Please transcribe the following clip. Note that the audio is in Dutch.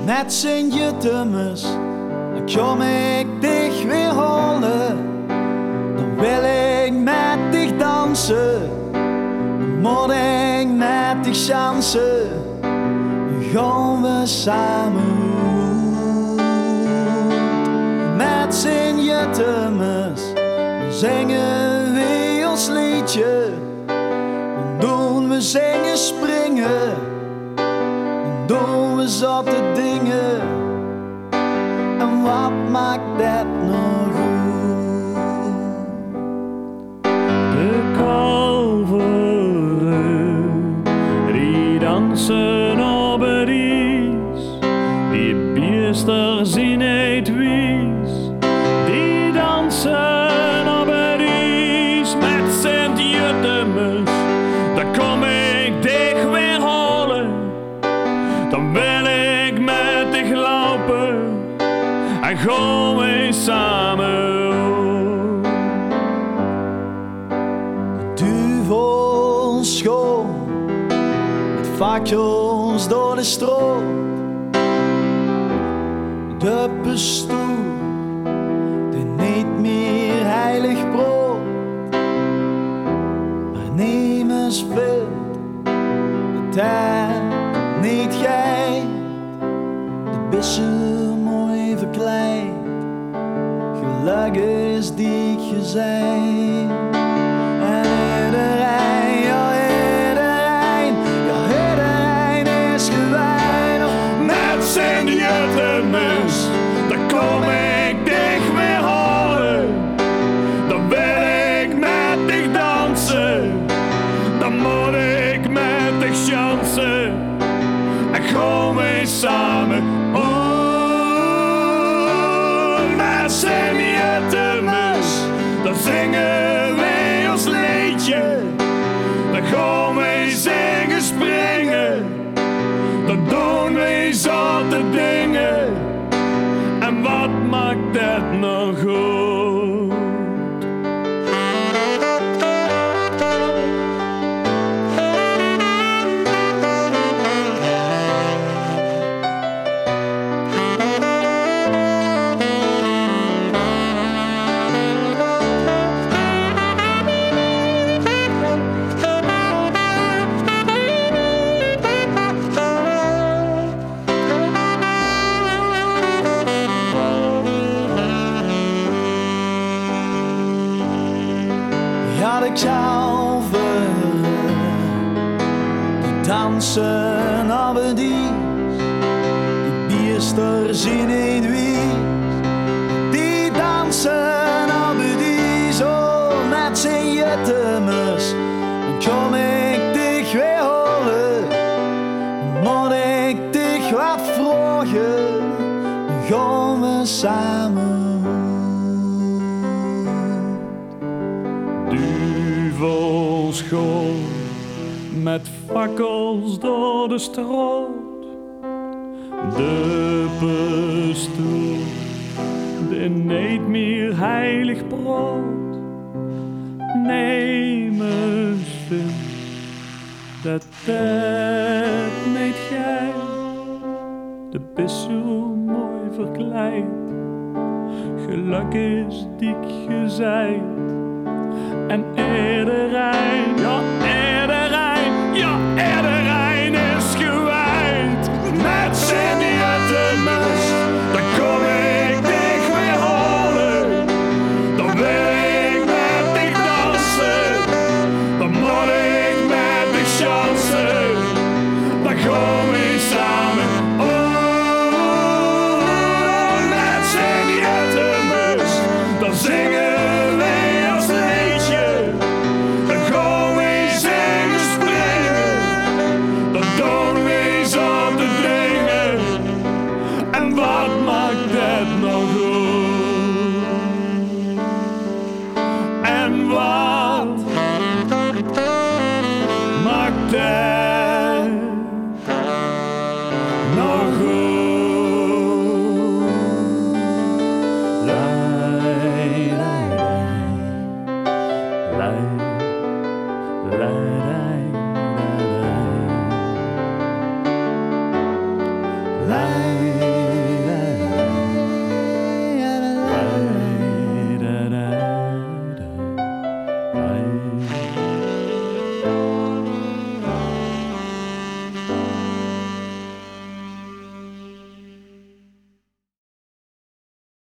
Net Sint-Jutemus, dan kom ik dich weer halen. Dan wil ik met dich dansen, dan moet ik met dich chansen. Dan gaan we samen met Sint-Jutemus, dan zingen we ons liedje. Dan doen we zingen, springen, dan doen we zotte dingen. En wat maakt dat nog goed? De kalveren, die dansen op het ijs. Die biesters in het wies, die dansen op het ijs. Met Sint-Jutemus, dan kom ik dich weer halen. Dan wil ik met dich lopen en gaan we samen. Duvelschool met fakkels door de stroom. De bestoel, de niet meer heilig brood. Maar neem eens veel, de tijd niet gij. De bissen mooi verkleid, gelukkig is die gezijn. En iedereen, ja iedereen, ja iedereen is gewijn. Met Sint-Jutemus, dan kom ik dich weer halen. Dan wil ik met dich dansen, dan moet ik met dich chansen. En gaan we samen met Sint-Jutemus, dan zingen we ons liedje. Dan gaan we zingen, springen, dan doen we zotte dingen. En wat maakt dat nog goed? Ja, de kalveren, die dansen op het ijs. Die biesters in het wies, die dansen op het ijs. Oh, met Sint-Jutemus, dan kom ik dich weer halen. Dan moet ik dich wat vragen, dan gaan we samen. Duvelschool met fakkels door de straat. De bestoel, de niet meer heilig brood. Neem eens veel, dat niet gij. De bist zo mooi verkleid, geluk is dik gezegd. En iedereen, ja iedereen, ja iedereen is gewijd. Met Sint-Jutemus, dan kom ik dich weer halen. Dan wil ik met dich dansen, dan moet ik met dich chansen. Dan gaan we samen, met Sint-Jutemus, dan zingen we ons liedje. Dan gaan we zingen, springen, dan doen we zotte dingen. En wat maakt dat nog goed? En wat maakt dat nog goed? Lei, lei, lei, lei, lei.